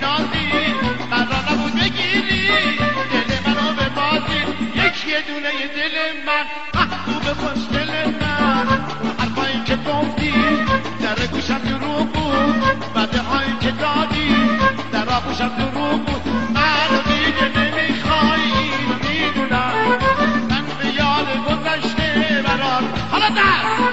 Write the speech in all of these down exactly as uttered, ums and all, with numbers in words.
نازی قرار نبود بگیری دل منو به بازی یکی دونه دل من محبوب خوش دل من حرفایی که گفتی در گوشم دروغ بود وعده هایی که دادی در آغوشم دروغ بود من دیگه نمیخوای اینو میدونم من به یاد گذشته برات حالا در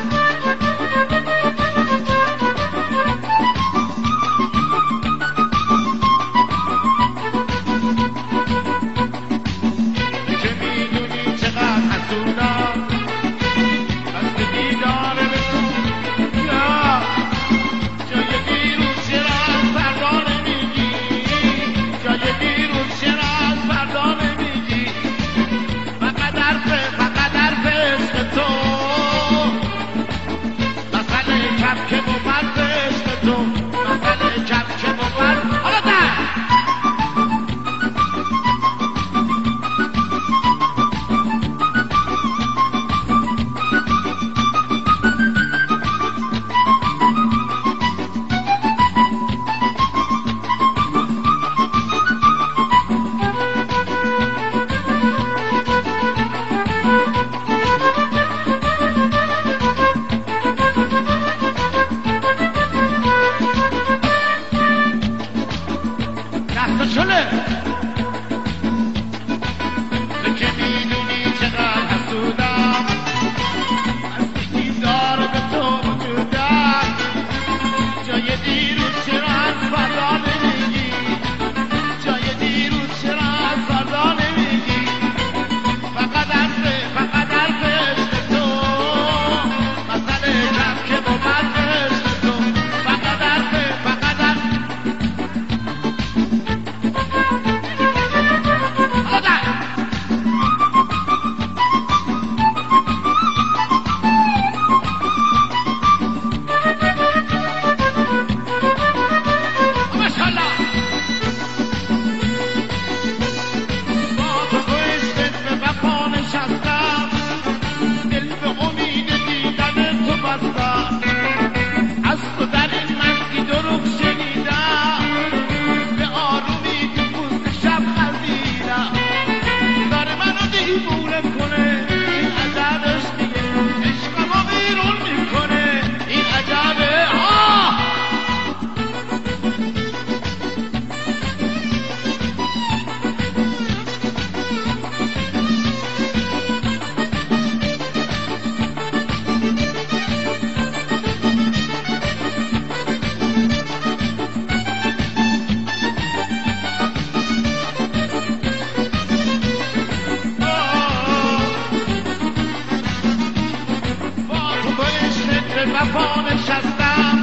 وفا نشستم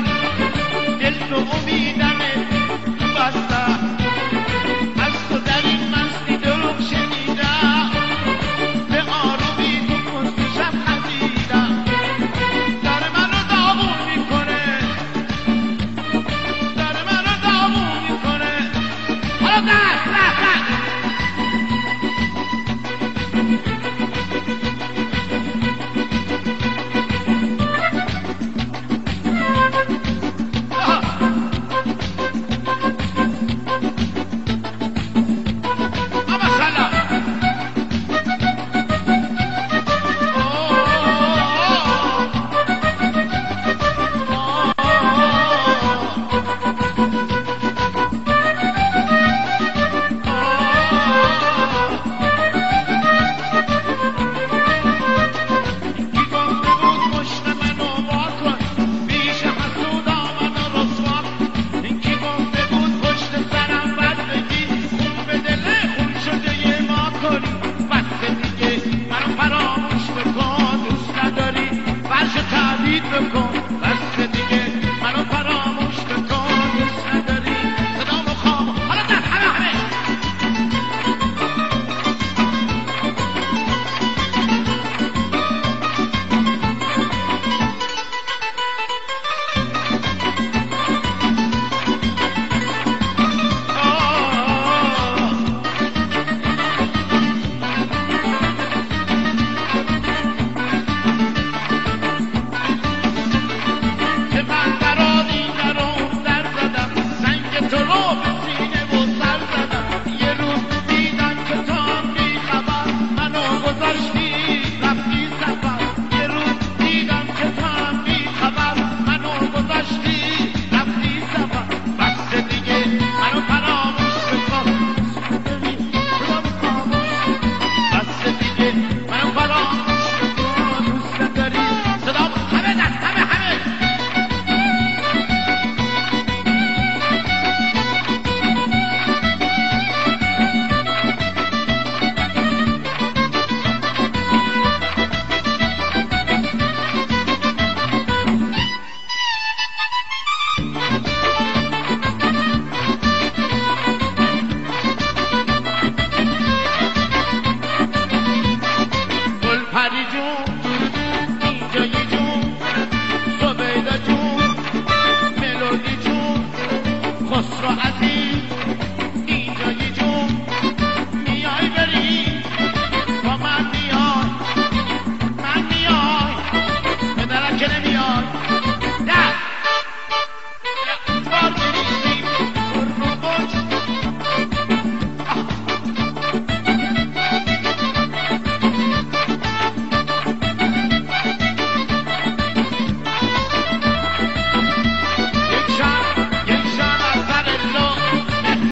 دل تو امیدم تو بستم از تو در این مستی دروغ شنیدم به آرومی تو پشت شب خزیدم داره منو داغون میکنه داره منو داغون میکنه حالا دست دست دست تو رو